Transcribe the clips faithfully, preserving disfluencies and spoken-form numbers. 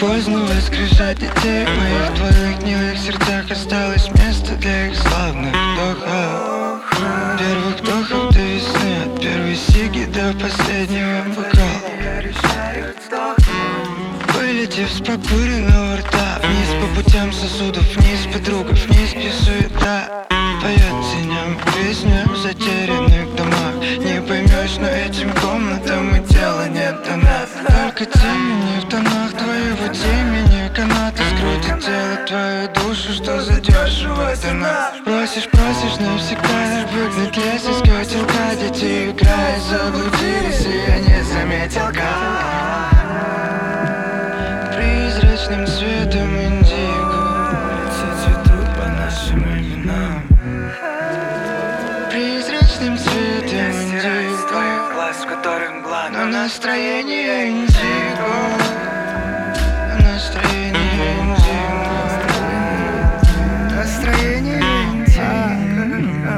поздно воскрешать детей. В моих твоих гнилых сердцах осталось место для их славных вдохов. Первых вдохов до весны, от первой сиги до последнего бокала. Вылетев с прокуренного рта, вниз по путям сосудов, вниз подругов, вниз где суета поет теням песню в затерянных домах. Не поймешь, но этим комнатам и дела нет до нас. Только темени в тонах твоего темени, канаты скрутят тело, твою душу, что задешево до нас. Просишь, просишь навсегда выгнать лес из котелка. Дети играя заблудились, и я не заметил как призрачным цветом индиго улицы цветут по нашим именам. Призрачным цветом индиго твоих глаз, в которых мгла, но настроение индиго. Настроение индиго. Настроение индиго.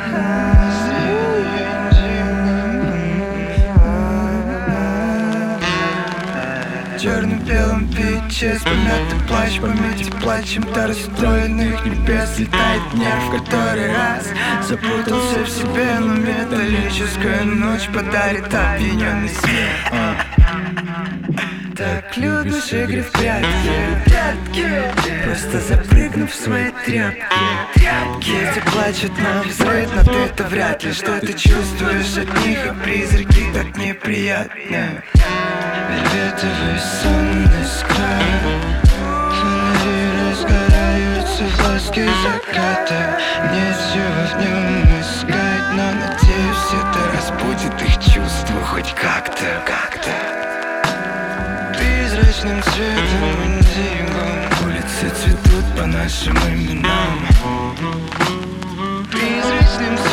Черно-белым пить честь, помятый плащ, помятый плачем до расстроенных небес. Летает нерв в который раз, запутался в себе, но металлическая ночь подарит опьяненный смех. Так любишь игры в прятки, просто запрыгнув в свои тряпки. Дети плачут на взрыв, но ты-то вряд ли. Что ты чувствуешь от них, и призраки так неприятны. Вельветовый сон из края, фонари разгораются в ласке заката. Нечего в нем искать, но надеюсь, это разбудит их чувства хоть как-то, как-то. Призрачным цветом индиго улицы цветут по нашим именам. Призрачным